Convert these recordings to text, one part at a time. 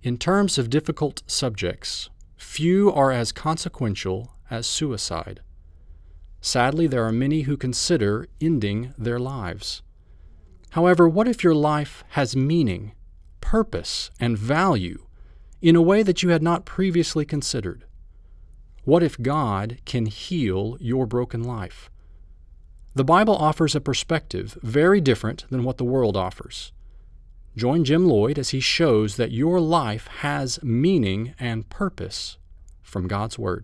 In terms of difficult subjects, few are as consequential as suicide. Sadly, there are many who consider ending their lives. However, what if your life has meaning, purpose, and value in a way that you had not previously considered? What if God can heal your broken life? The Bible offers a perspective very different than what the world offers. Join Jim Lloyd as he shows that your life has meaning and purpose from God's Word.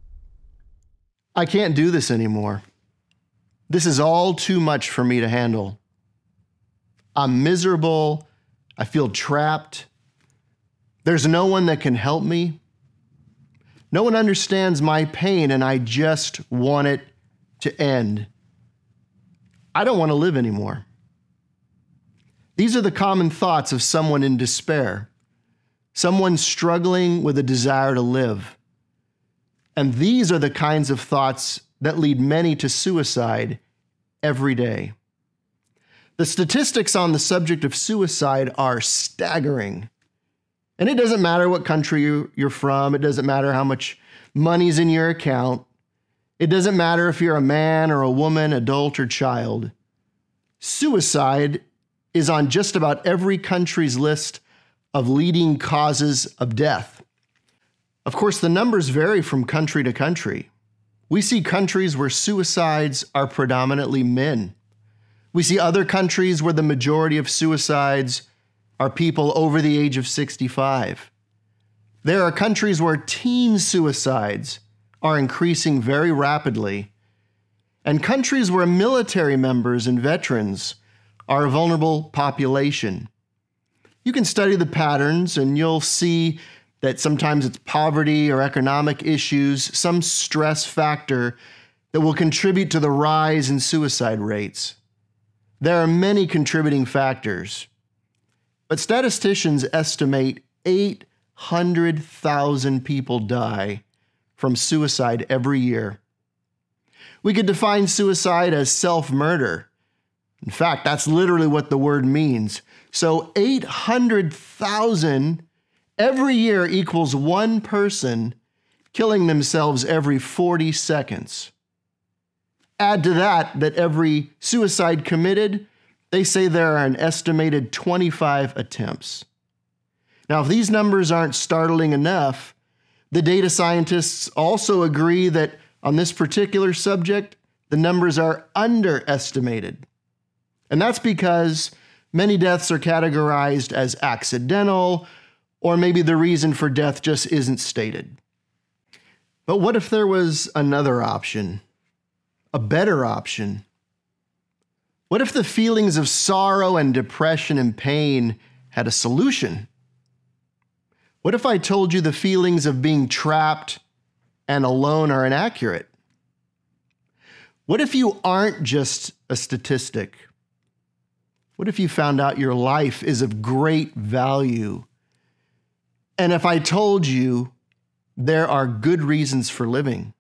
I can't do this anymore. This is all too much for me to handle. I'm miserable. I feel trapped. There's no one that can help me. No one understands my pain, and I just want it to end. I don't want to live anymore. These are the common thoughts of someone in despair, someone struggling with a desire to live. And these are the kinds of thoughts that lead many to suicide every day. The statistics on the subject of suicide are staggering. And it doesn't matter what country you're from. It doesn't matter how much money's in your account. It doesn't matter if you're a man or a woman, adult or child. Suicide is on just about every country's list of leading causes of death. Of course, the numbers vary from country to country. We see countries where suicides are predominantly men. We see other countries where the majority of suicides are people over the age of 65. There are countries where teen suicides are increasing very rapidly, and countries where military members and veterans are a vulnerable population. You can study the patterns and you'll see that sometimes it's poverty or economic issues, some stress factor that will contribute to the rise in suicide rates. There are many contributing factors, but statisticians estimate 800,000 people die from suicide every year. We could define suicide as self-murder. In fact, that's literally what the word means. So 800,000 every year equals one person killing themselves every 40 seconds. Add to that every suicide committed, they say there are an estimated 25 attempts. Now, if these numbers aren't startling enough, the data scientists also agree that on this particular subject, the numbers are underestimated. And that's because many deaths are categorized as accidental, or maybe the reason for death just isn't stated. But what if there was another option, a better option? What if the feelings of sorrow and depression and pain had a solution? What if I told you the feelings of being trapped and alone are inaccurate? What if you aren't just a statistic? What if you found out your life is of great value? And if I told you there are good reasons for living?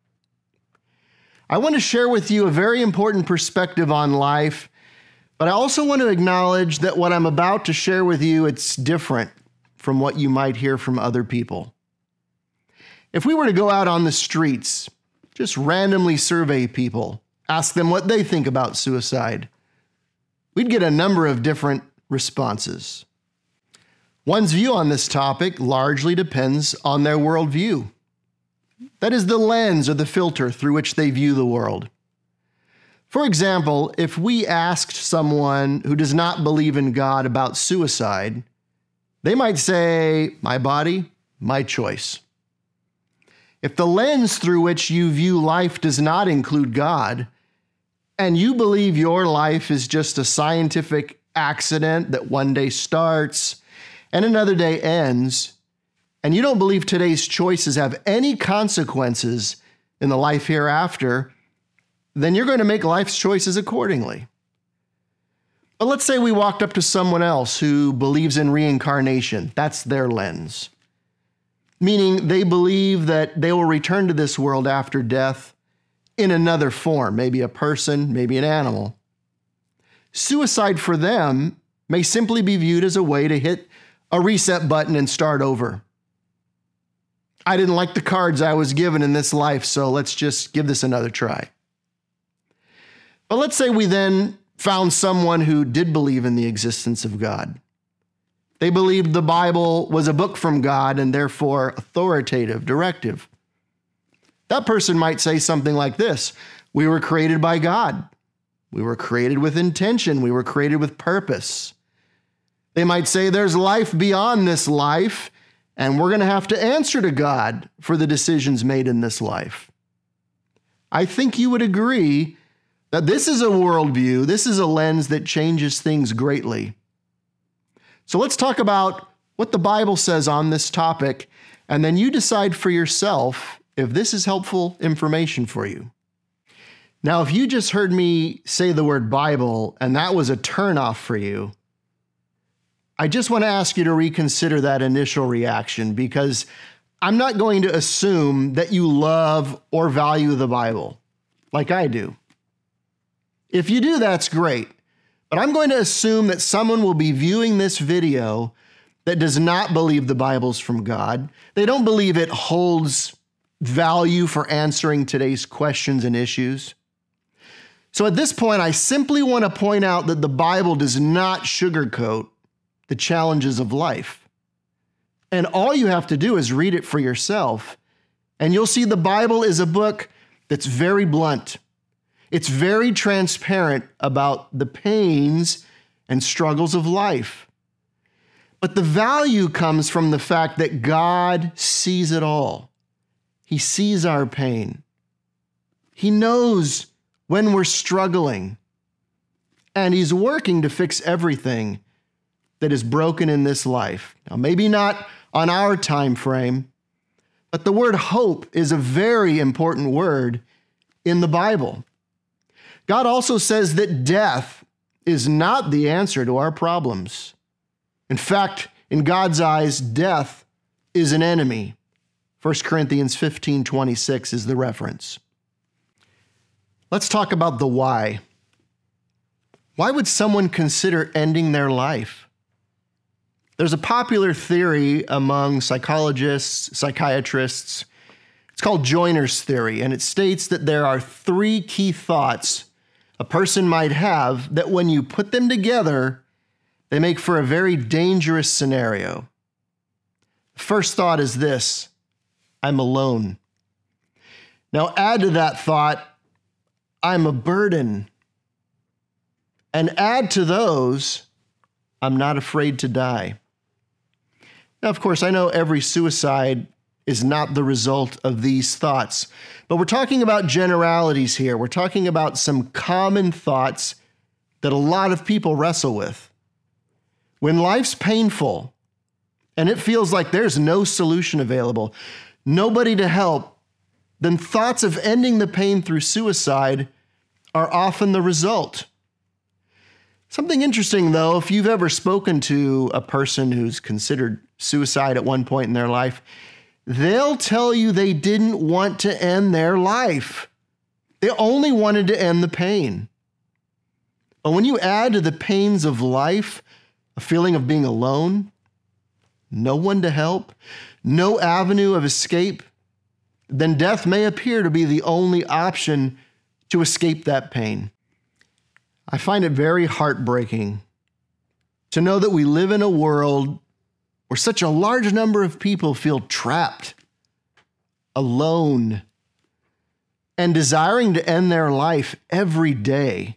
I want to share with you a very important perspective on life, but I also want to acknowledge that what I'm about to share with you, it's different from what you might hear from other people. If we were to go out on the streets, just randomly survey people, ask them what they think about suicide, we'd get a number of different responses. One's view on this topic largely depends on their worldview. That is the lens or the filter through which they view the world. For example, if we asked someone who does not believe in God about suicide, they might say, "My body, my choice." If the lens through which you view life does not include God, and you believe your life is just a scientific accident that one day starts and another day ends, and you don't believe today's choices have any consequences in the life hereafter, then you're going to make life's choices accordingly. But let's say we walked up to someone else who believes in reincarnation. That's their lens. Meaning they believe that they will return to this world after death in another form, maybe a person, maybe an animal. Suicide for them may simply be viewed as a way to hit a reset button and start over. I didn't like the cards I was given in this life, so let's just give this another try. But let's say we then found someone who did believe in the existence of God. They believed the Bible was a book from God and therefore authoritative, directive. That person might say something like this: we were created by God. We were created with intention. We were created with purpose. They might say there's life beyond this life, and we're going to have to answer to God for the decisions made in this life. I think you would agree that this is a worldview, this is a lens that changes things greatly. So let's talk about what the Bible says on this topic, and then you decide for yourself if this is helpful information for you. Now, if you just heard me say the word Bible and that was a turnoff for you, I just want to ask you to reconsider that initial reaction, because I'm not going to assume that you love or value the Bible like I do. If you do, that's great. But I'm going to assume that someone will be viewing this video that does not believe the Bible's from God. They don't believe it holds value for answering today's questions and issues. So at this point, I simply want to point out that the Bible does not sugarcoat the challenges of life. And all you have to do is read it for yourself, and you'll see the Bible is a book that's very blunt. It's very transparent about the pains and struggles of life. But the value comes from the fact that God sees it all. He sees our pain. He knows when we're struggling, and He's working to fix everything that is broken in this life. Now, maybe not on our time frame, but the word hope is a very important word in the Bible. God also says that death is not the answer to our problems. In fact, in God's eyes, death is an enemy. 1 Corinthians 15:26 is the reference. Let's talk about the why. Why would someone consider ending their life? There's a popular theory among psychologists, psychiatrists. It's called Joiner's theory, and it states that there are 3 key thoughts a person might have that when you put them together, they make for a very dangerous scenario. First thought is this: I'm alone. Now add to that thought, I'm a burden. And add to those, I'm not afraid to die. Now, of course, I know every suicide is not the result of these thoughts, but we're talking about generalities here. We're talking about some common thoughts that a lot of people wrestle with. When life's painful and it feels like there's no solution available, nobody to help, then thoughts of ending the pain through suicide are often the result. Something interesting, though, if you've ever spoken to a person who's considered suicide at one point in their life, they'll tell you they didn't want to end their life. They only wanted to end the pain. But when you add to the pains of life a feeling of being alone, no one to help, no avenue of escape, then death may appear to be the only option to escape that pain. I find it very heartbreaking to know that we live in a world where such a large number of people feel trapped, alone, and desiring to end their life every day.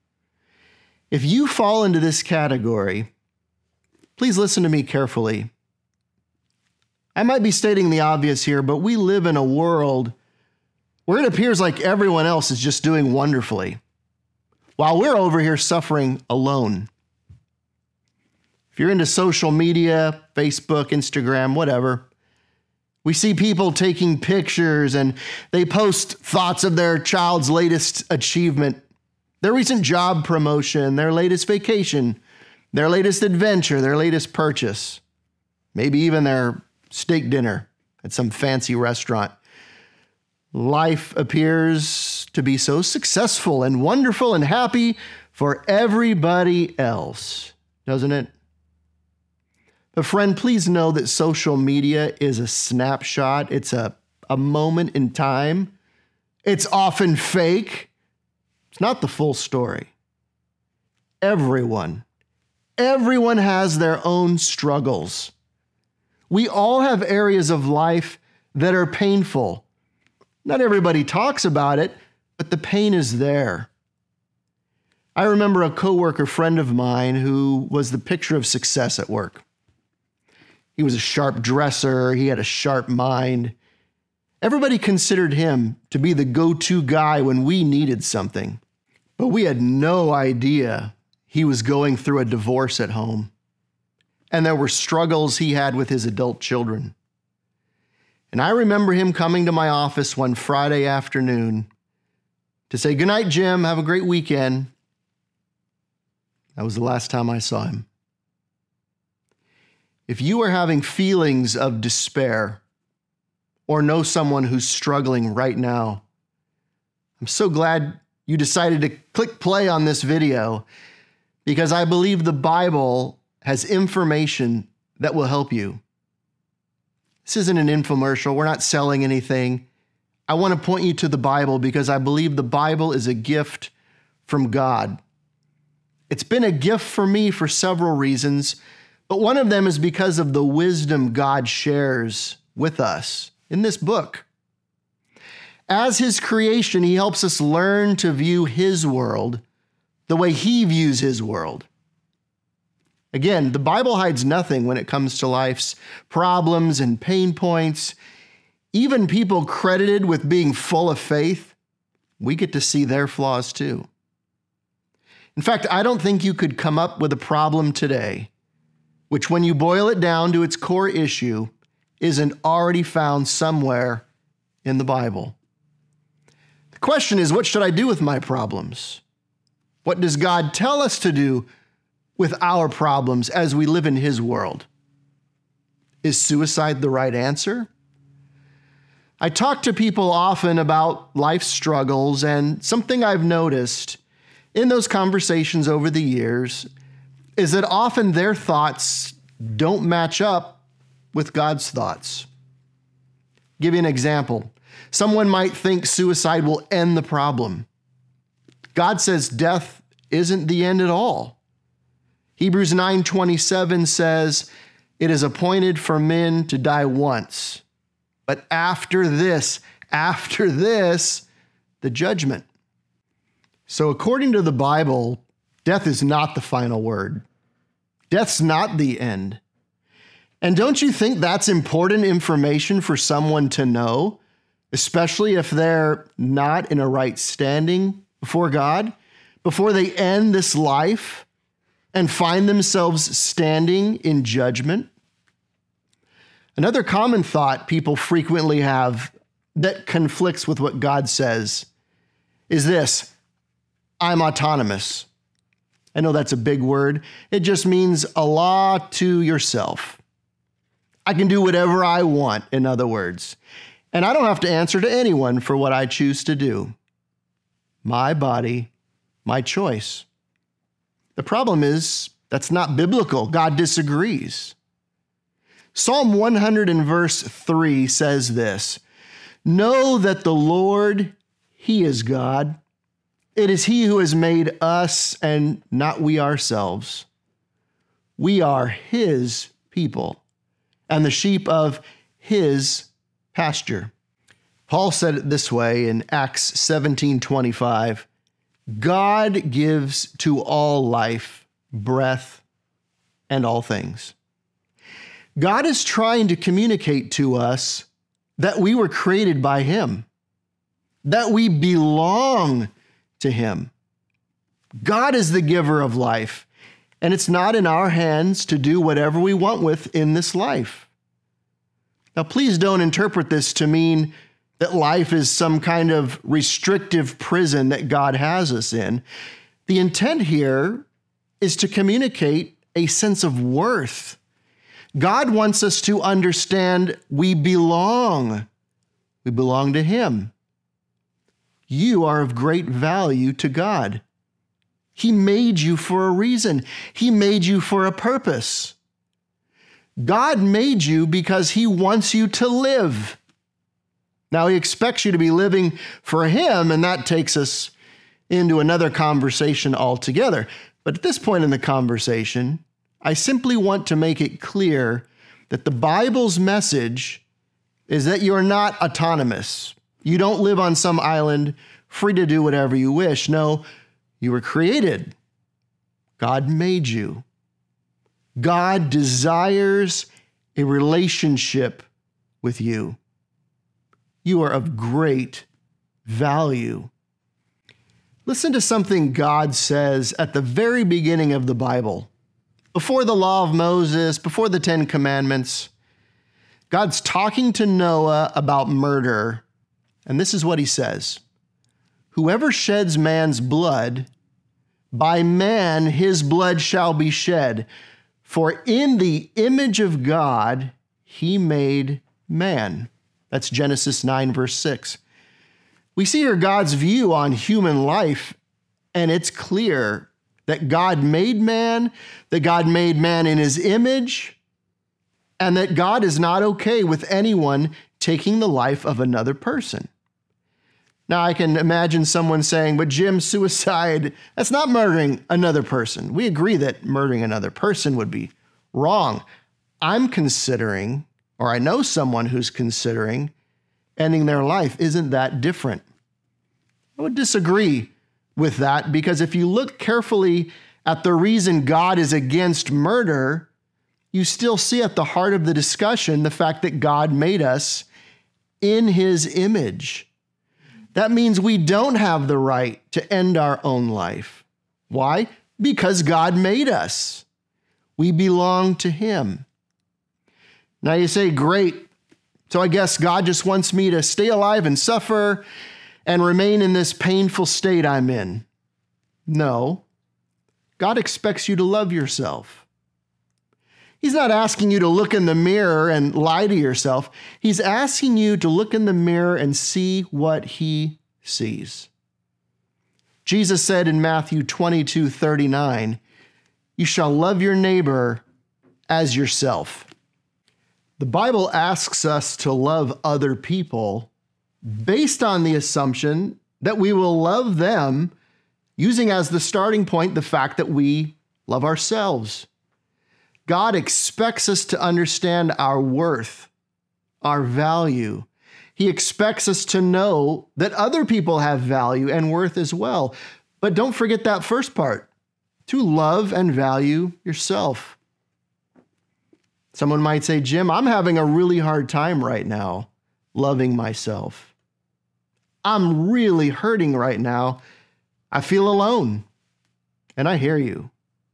If you fall into this category, please listen to me carefully. I might be stating the obvious here, but we live in a world where it appears like everyone else is just doing wonderfully, while we're over here suffering alone. If you're into social media, Facebook, Instagram, whatever, we see people taking pictures and they post thoughts of their child's latest achievement, their recent job promotion, their latest vacation, their latest adventure, their latest purchase, maybe even their steak dinner at some fancy restaurant. Life appears to be so successful and wonderful and happy for everybody else, doesn't it? But friend, please know that social media is a snapshot. It's a moment in time. It's often fake. It's not the full story. Everyone has their own struggles. We all have areas of life that are painful. Not everybody talks about it, but the pain is there. I remember a coworker friend of mine who was the picture of success at work. He was a sharp dresser. He had a sharp mind. Everybody considered him to be the go-to guy when we needed something. But we had no idea he was going through a divorce at home. And there were struggles he had with his adult children. And I remember him coming to my office one Friday afternoon to say, "Good night, Jim. Have a great weekend." That was the last time I saw him. If you are having feelings of despair or know someone who's struggling right now, I'm so glad you decided to click play on this video, because I believe the Bible has information that will help you. This isn't an infomercial. We're not selling anything. I want to point you to the Bible because I believe the Bible is a gift from God. It's been a gift for me for several reasons, but one of them is because of the wisdom God shares with us in this book. As His creation, He helps us learn to view His world the way He views His world. Again, the Bible hides nothing when it comes to life's problems and pain points. Even people credited with being full of faith, we get to see their flaws too. In fact, I don't think you could come up with a problem today which, when you boil it down to its core issue, isn't already found somewhere in the Bible. The question is, what should I do with my problems? What does God tell us to do with our problems as we live in His world? Is suicide the right answer? I talk to people often about life struggles, and something I've noticed in those conversations over the years is that often their thoughts don't match up with God's thoughts. Give you an example. Someone might think suicide will end the problem. God says death isn't the end at all. Hebrews 9:27 says, "It is appointed for men to die once, but after this, the judgment." So according to the Bible, death is not the final word. Death's not the end. And don't you think that's important information for someone to know, especially if they're not in a right standing before God, before they end this life and find themselves standing in judgment? Another common thought people frequently have that conflicts with what God says is this: I'm autonomous. I know that's a big word. It just means a law to yourself. I can do whatever I want, in other words. And I don't have to answer to anyone for what I choose to do. My body, my choice. The problem is, that's not biblical. God disagrees. Psalm 100 and verse 3 says this: "Know that the Lord, He is God. It is He who has made us and not we ourselves. We are His people and the sheep of His pasture." Paul said it this way in Acts 17:25, "God gives to all life, breath, and all things." God is trying to communicate to us that we were created by Him, that we belong to Him. God is the giver of life, and it's not in our hands to do whatever we want with in this life. Now, please don't interpret this to mean that life is some kind of restrictive prison that God has us in. The intent here is to communicate a sense of worth. God wants us to understand we belong. We belong to Him. You are of great value to God. He made you for a reason. He made you for a purpose. God made you because he wants you to live. Now, he expects you to be living for him, and that takes us into another conversation altogether. But at this point in the conversation, I simply want to make it clear that the Bible's message is that you're not autonomous. You don't live on some island free to do whatever you wish. No, you were created. God made you. God desires a relationship with you. You are of great value. Listen to something God says at the very beginning of the Bible. Before the law of Moses, before the Ten Commandments, God's talking to Noah about murder, and this is what he says. Whoever sheds man's blood, by man his blood shall be shed. For in the image of God he made man. That's Genesis 9, verse 6. We see here God's view on human life, and it's clear that God made man in his image, and that God is not okay with anyone taking the life of another person. Now, I can imagine someone saying, but Jim, suicide, that's not murdering another person. We agree that murdering another person would be wrong. I'm considering, or I know someone who's considering, ending their life. Isn't that different? I would disagree with that, because if you look carefully at the reason God is against murder, you still see at the heart of the discussion the fact that God made us in his image. That means we don't have the right to end our own life. Why? Because God made us. We belong to him. Now you say, great. So I guess God just wants me to stay alive and suffer and remain in this painful state I'm in. No. God expects you to love yourself. He's not asking you to look in the mirror and lie to yourself. He's asking you to look in the mirror and see what he sees. Jesus said in Matthew 22:39, you shall love your neighbor as yourself. The Bible asks us to love other people based on the assumption that we will love them using as the starting point the fact that we love ourselves. God expects us to understand our worth, our value. He expects us to know that other people have value and worth as well. But don't forget that first part, to love and value yourself. Someone might say, Jim, I'm having a really hard time right now loving myself. I'm really hurting right now. I feel alone. And I hear you.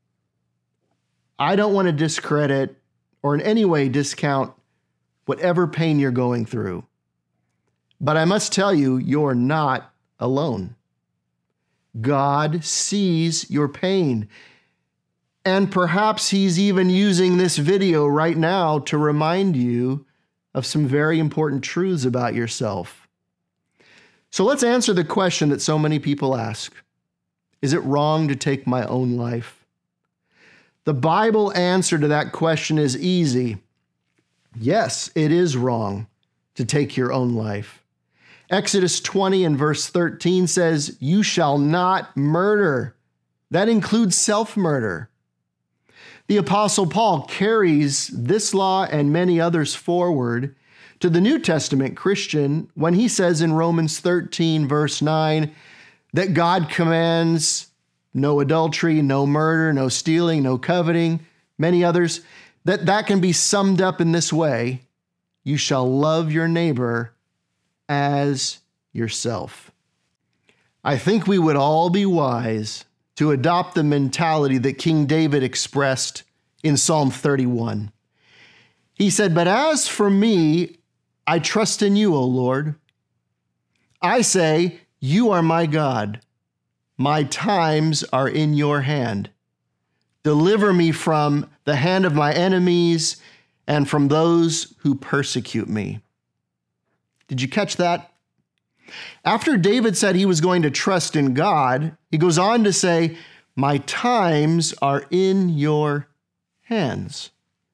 I don't want to discredit or in any way discount whatever pain you're going through. But I must tell you, you're not alone. God sees your pain. And perhaps he's even using this video right now to remind you of some very important truths about yourself. So let's answer the question that so many people ask. Is it wrong to take my own life? The Bible answer to that question is easy. Yes, it is wrong to take your own life. Exodus 20 and verse 13 says, you shall not murder. That includes self-murder. The Apostle Paul carries this law and many others forward to the New Testament Christian when he says in Romans 13 verse 9 that God commands no adultery, no murder, no stealing, no coveting, many others, that can be summed up in this way: you shall love your neighbor as yourself. I think we would all be wise to adopt the mentality that King David expressed in Psalm 31. He said, but as for me, I trust in you, O Lord. I say, you are my God. My times are in your hand. Deliver me from the hand of my enemies and from those who persecute me. Did you catch that? After David said he was going to trust in God, he goes on to say, my times are in your hands.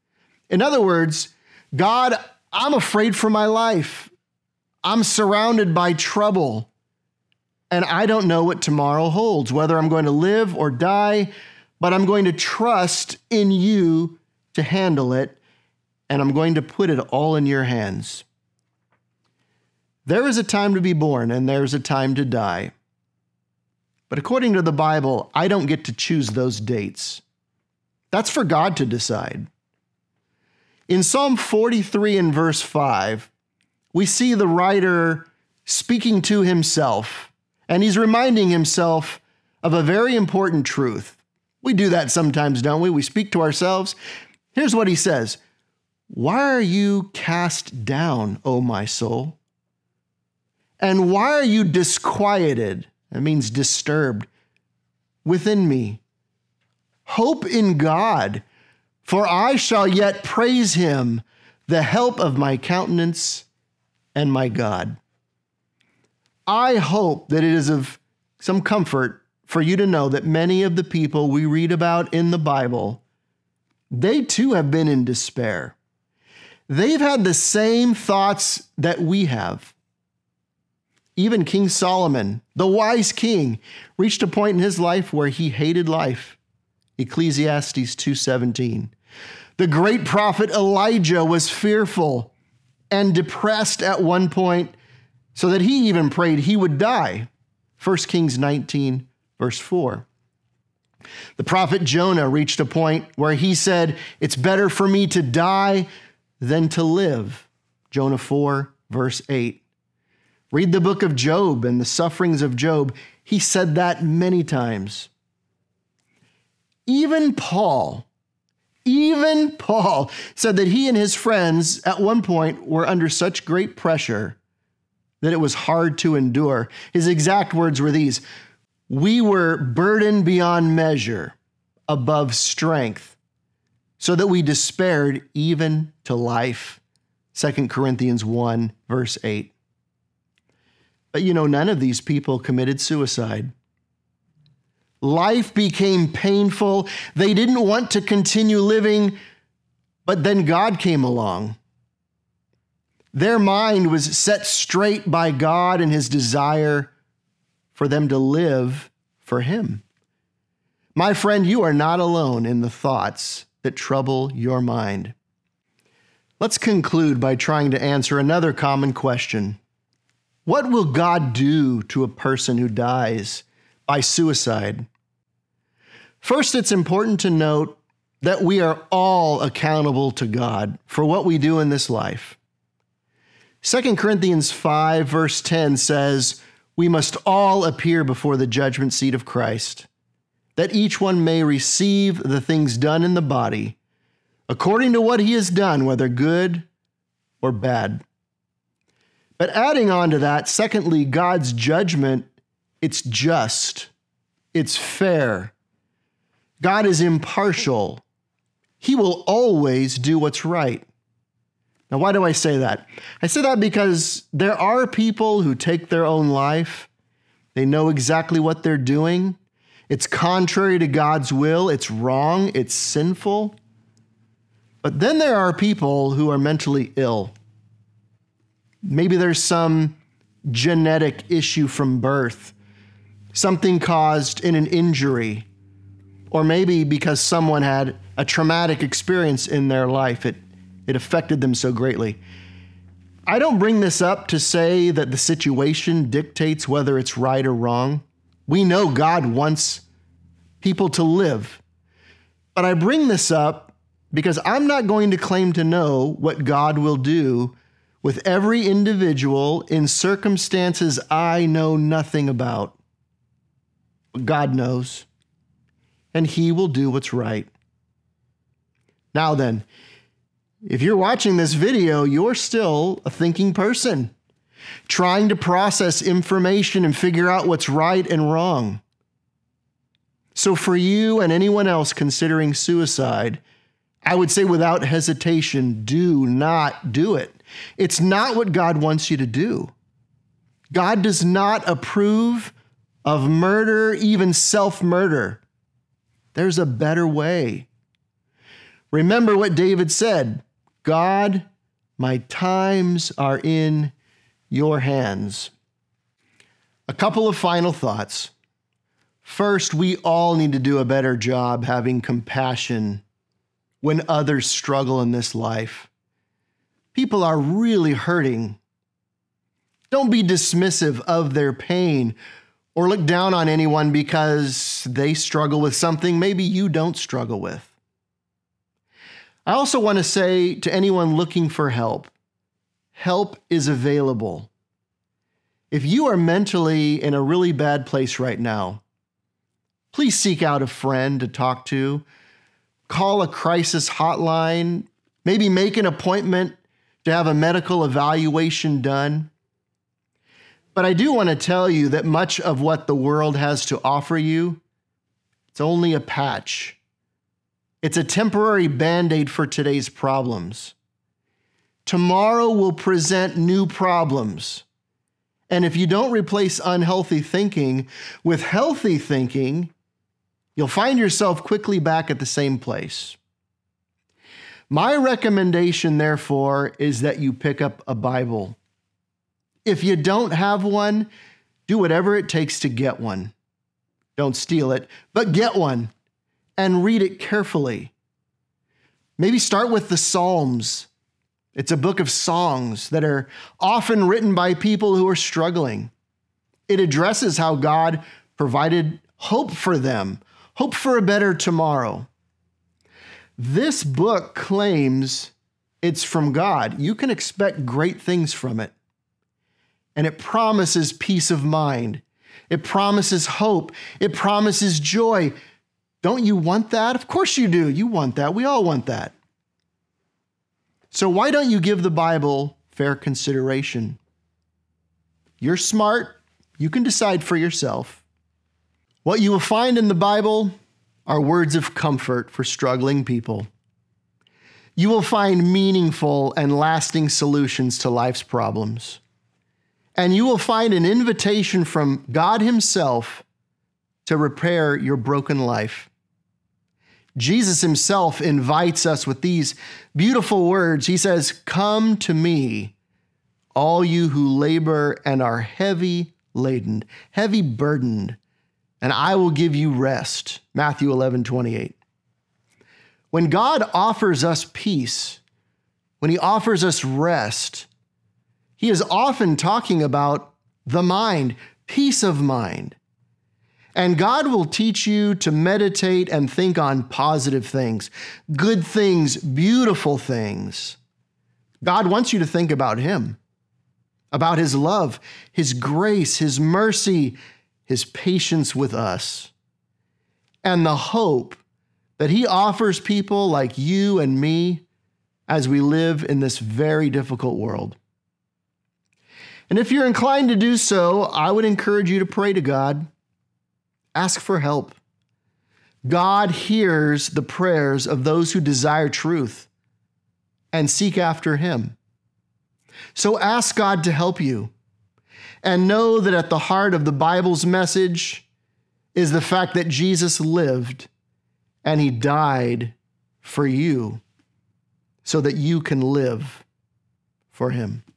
In other words, God, I'm afraid for my life. I'm surrounded by trouble, and I don't know what tomorrow holds, whether I'm going to live or die, but I'm going to trust in you to handle it, and I'm going to put it all in your hands. There is a time to be born, and there's a time to die. But according to the Bible, I don't get to choose those dates. That's for God to decide. In Psalm 43 and verse 5, we see the writer speaking to himself, and he's reminding himself of a very important truth. We do that sometimes, don't we? We speak to ourselves. Here's what he says. Why are you cast down, O my soul? And why are you disquieted? That means disturbed within me. Hope in God, for I shall yet praise him, the help of my countenance and my God. I hope that it is of some comfort for you to know that many of the people we read about in the Bible, they too have been in despair. They've had the same thoughts that we have. Even King Solomon, the wise king, reached a point in his life where he hated life. Ecclesiastes 2:17. The great prophet Elijah was fearful and depressed at one point, so that he even prayed he would die. 1 Kings 19, verse 4. The prophet Jonah reached a point where he said, it's better for me to die than to live. Jonah 4, verse 8. Read the book of Job and the sufferings of Job. He said that many times. Even Paul said that he and his friends at one point were under such great pressure that it was hard to endure. His exact words were these: we were burdened beyond measure, above strength, so that we despaired even to life. 2 Corinthians 1, verse 8. But none of these people committed suicide. Life became painful. They didn't want to continue living, but then God came along. Their mind was set straight by God and his desire for them to live for him. My friend, you are not alone in the thoughts that trouble your mind. Let's conclude by trying to answer another common question. What will God do to a person who dies by suicide? First, it's important to note that we are all accountable to God for what we do in this life. 2 Corinthians 5, verse 10 says, we must all appear before the judgment seat of Christ, that each one may receive the things done in the body, according to what he has done, whether good or bad. But adding on to that, secondly, God's judgment, it's just, it's fair. God is impartial. He will always do what's right. Now, why do I say that? I say that because there are people who take their own life. They know exactly what they're doing. It's contrary to God's will. It's wrong. It's sinful. But then there are people who are mentally ill. Maybe there's some genetic issue from birth, something caused in an injury, or maybe because someone had a traumatic experience in their life, it affected them so greatly. I don't bring this up to say that the situation dictates whether it's right or wrong. We know God wants people to live. But I bring this up because I'm not going to claim to know what God will do with every individual in circumstances I know nothing about. But God knows, and he will do what's right. Now then, if you're watching this video, you're still a thinking person, trying to process information and figure out what's right and wrong. So for you and anyone else considering suicide, I would say without hesitation, do not do it. It's not what God wants you to do. God does not approve of murder, even self-murder. There's a better way. Remember what David said, God, my times are in your hands. A couple of final thoughts. First, we all need to do a better job having compassion when others struggle in this life. People are really hurting. Don't be dismissive of their pain or look down on anyone because they struggle with something maybe you don't struggle with. I also want to say to anyone looking for help, help is available. If you are mentally in a really bad place right now, please seek out a friend to talk to. Call a crisis hotline. Maybe make an appointment to have a medical evaluation done. But I do want to tell you that much of what the world has to offer you, it's only a patch. It's a temporary Band-Aid for today's problems. Tomorrow will present new problems. And if you don't replace unhealthy thinking with healthy thinking, you'll find yourself quickly back at the same place. My recommendation, therefore, is that you pick up a Bible. If you don't have one, do whatever it takes to get one. Don't steal it, but get one and read it carefully. Maybe start with the Psalms. It's a book of songs that are often written by people who are struggling. It addresses how God provided hope for them, hope for a better tomorrow. This book claims it's from God. You can expect great things from it. And it promises peace of mind. It promises hope. It promises joy. Don't you want that? Of course you do. You want that. We all want that. So why don't you give the Bible fair consideration? You're smart. You can decide for yourself. What you will find in the Bible are words of comfort for struggling people. You will find meaningful and lasting solutions to life's problems. And you will find an invitation from God Himself to repair your broken life. Jesus Himself invites us with these beautiful words. He says, "Come to me, all you who labor and are heavy laden, heavy burdened, and I will give you rest." Matthew 11:28. When God offers us peace, when He offers us rest, He is often talking about the mind, peace of mind. And God will teach you to meditate and think on positive things, good things, beautiful things. God wants you to think about Him, about His love, His grace, His mercy, His patience with us, and the hope that He offers people like you and me as we live in this very difficult world. And if you're inclined to do so, I would encourage you to pray to God. Ask for help. God hears the prayers of those who desire truth and seek after Him. So ask God to help you. And know that at the heart of the Bible's message is the fact that Jesus lived and He died for you so that you can live for Him.